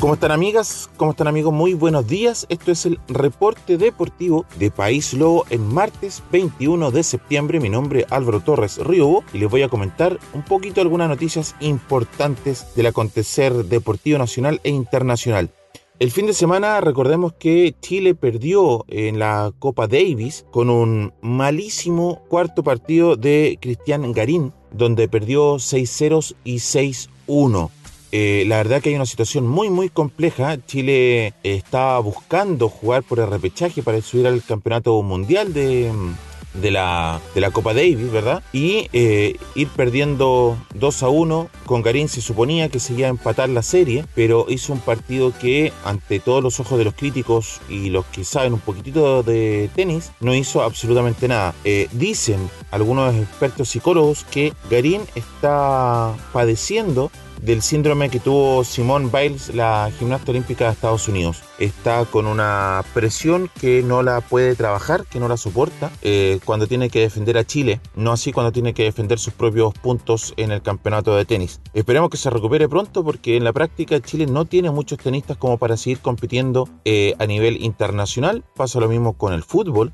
¿Cómo están, amigas? ¿Cómo están, amigos? Muy buenos días. Esto es el reporte deportivo de País Lobo en martes 21 de septiembre. Mi nombre es Álvaro Torres Riobo y les voy a comentar un poquito algunas noticias importantes del acontecer deportivo nacional e internacional. El fin de semana recordemos que Chile perdió en la Copa Davis con un malísimo cuarto partido de Cristian Garín, donde perdió 6-0 y 6-1. La verdad que hay una situación muy compleja. Chile está buscando jugar por el repechaje para subir al campeonato mundial de la Copa Davis, ¿verdad? Y ir perdiendo 2-1. Con Garín se suponía que se iba a empatar la serie, pero hizo un partido que, ante todos los ojos de los críticos y los que saben un poquitito de tenis, no hizo absolutamente nada. Dicen algunos expertos psicólogos que Garín está padeciendo del síndrome que tuvo Simone Biles, la gimnasta olímpica de Estados Unidos. Está con una presión que no la puede trabajar, que no la soporta cuando tiene que defender a Chile, no así cuando tiene que defender sus propios puntos en el campeonato de tenis. Esperemos que se recupere pronto, porque en la práctica Chile no tiene muchos tenistas como para seguir compitiendo a nivel internacional. Pasa lo mismo con el fútbol,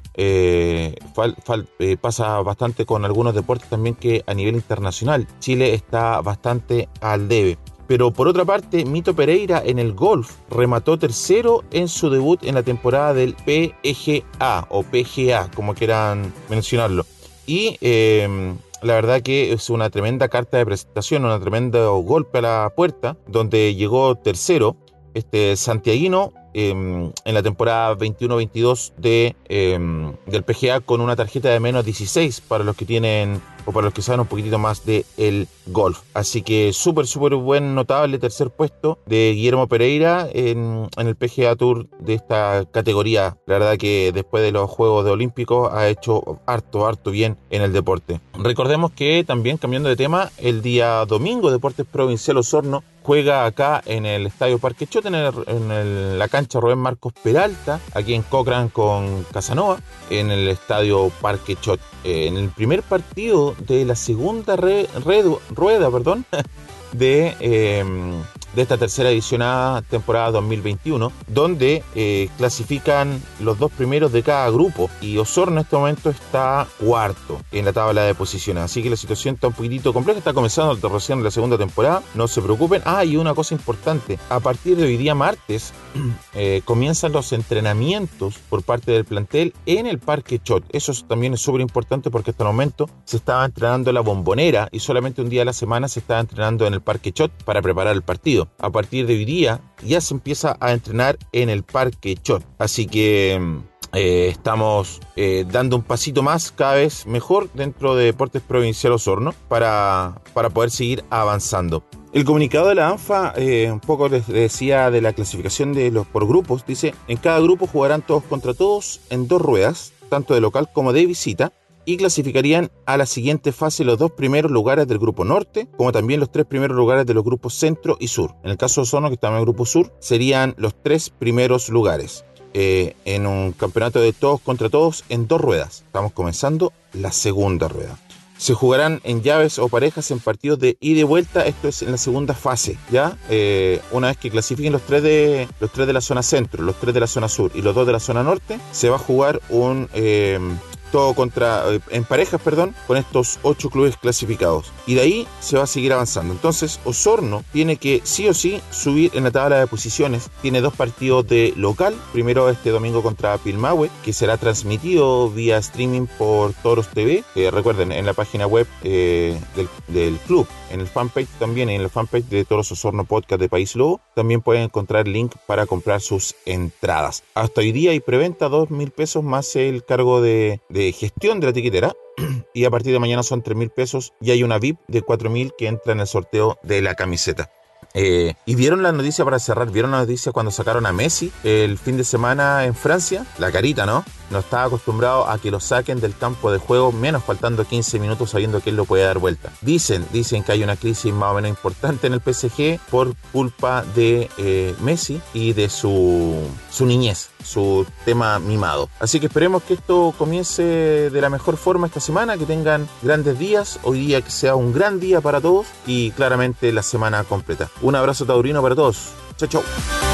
pasa bastante con algunos deportes también, que a nivel internacional Chile está bastante al debe. Pero por otra parte, Mito Pereira en el golf remató tercero en su debut en la temporada del PGA o PGA, como quieran mencionarlo. Y la verdad que es una tremenda carta de presentación, un tremendo golpe a la puerta, donde llegó tercero este santiaguino en la temporada 21-22 del PGA, con una tarjeta de menos 16 para los que tienen o para los que saben un poquitito más de el golf. Así que súper buen, notable tercer puesto de Guillermo Pereira en el PGA Tour de esta categoría. La verdad que después de los Juegos Olímpicos ha hecho harto bien en el deporte. Recordemos que también, cambiando de tema, el día domingo Deportes Provincial Osorno juega acá en el Estadio Parque Chot, en la cancha Rubén Marcos Peralta, aquí en Cochrane con Casanova, en el Estadio Parque Chot. En el primer partido de la segunda rueda de esta tercera edicionada temporada 2021, donde clasifican los dos primeros de cada grupo, y Osorno en este momento está cuarto en la tabla de posiciones, así que la situación está un poquitito compleja. Está comenzando recién la segunda temporada, no se preocupen. Y una cosa importante: a partir de hoy día martes comienzan los entrenamientos por parte del plantel en el Parque Chot. Eso también es súper importante, porque hasta el momento se estaba entrenando en la Bombonera y solamente un día a la semana se estaba entrenando en el Parque Chot para preparar el partido. A partir de hoy día ya se empieza a entrenar en el Parque Chot, así que estamos dando un pasito más, cada vez mejor, dentro de Deportes Provincial Osorno para poder seguir avanzando. El comunicado de la ANFA un poco les decía de la clasificación de los por grupos. Dice: en cada grupo jugarán todos contra todos en dos ruedas, tanto de local como de visita, y clasificarían a la siguiente fase los dos primeros lugares del grupo norte, como también los tres primeros lugares de los grupos centro y sur. En el caso de Osorno, que está en el grupo sur, serían los tres primeros lugares en un campeonato de todos contra todos en dos ruedas. Estamos comenzando la segunda rueda. Se jugarán en llaves o parejas en partidos de ida y vuelta. Esto es en la segunda fase, ¿ya? Una vez que clasifiquen los tres de la zona centro, los tres de la zona sur y los dos de la zona norte, se va a jugar un en parejas, con estos 8 clubes clasificados, y de ahí se va a seguir avanzando. Entonces Osorno tiene que sí o sí subir en la tabla de posiciones. Tiene dos partidos de local, primero este domingo contra Pilmahue, que será transmitido vía streaming por Toros TV, recuerden, en la página web del club, en el fanpage también, en el fanpage de Toros Osorno Podcast de País Lobo, también pueden encontrar el link para comprar sus entradas. Hasta hoy día hay preventa, 2.000 pesos más el cargo de gestión de la tiquetera, y a partir de mañana son 3.000 pesos, y hay una VIP de 4.000 que entra en el sorteo de la camiseta. Y vieron la noticia, para cerrar, vieron la noticia cuando sacaron a Messi el fin de semana en Francia. La carita, ¿no? No estaba acostumbrado a que lo saquen del campo de juego, menos faltando 15 minutos, sabiendo que él lo puede dar vuelta. Dicen que hay una crisis más o menos importante en el PSG por culpa de Messi y de su niñez, su tema mimado. Así que esperemos que esto comience de la mejor forma esta semana, que tengan grandes días, hoy día que sea un gran día para todos y claramente la semana completa. Un abrazo taurino para todos. Chau, chau.